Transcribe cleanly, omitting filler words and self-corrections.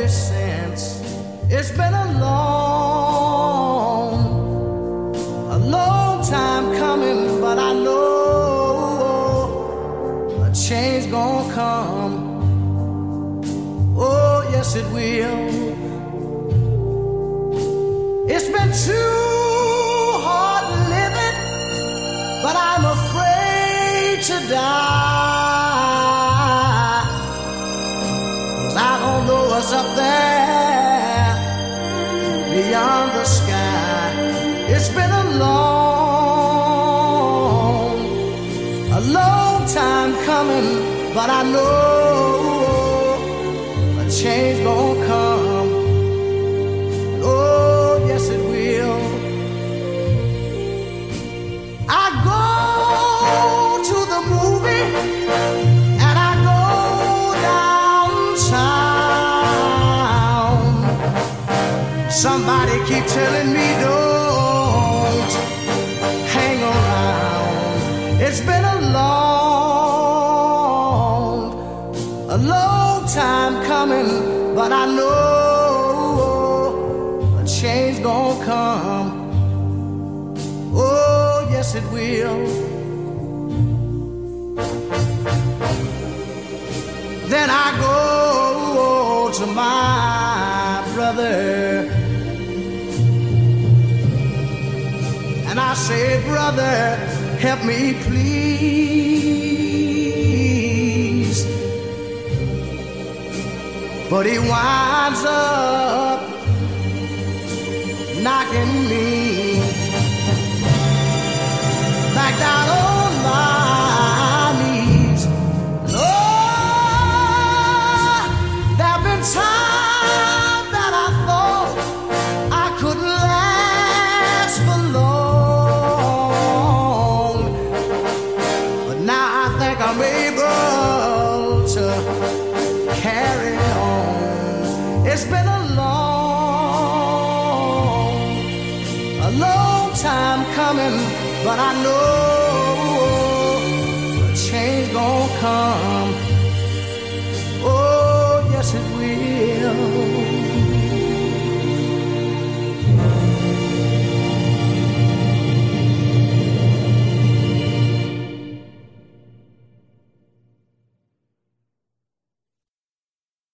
since. It's been a long time coming, but I know a change gonna come. Oh, yes, it will. It's been too hard living, but I'm afraid to die. 'Cause I don't know what's up there beyond the sky. It's been a long time coming, but I know a change gonna come. Oh, yes, it will. I go to the movie and I go downtown. Somebody keep telling me don't hang around. It's been a long time coming, but I know a change gonna come. Oh, yes, it will. Then I go to my brother and I say, brother, help me please. But he winds up knocking me back down on my knees. And oh, there've been times that I thought I couldn't last for long, but now I think I'm able to carry on. It's been a long time coming, but I know a change gonna come.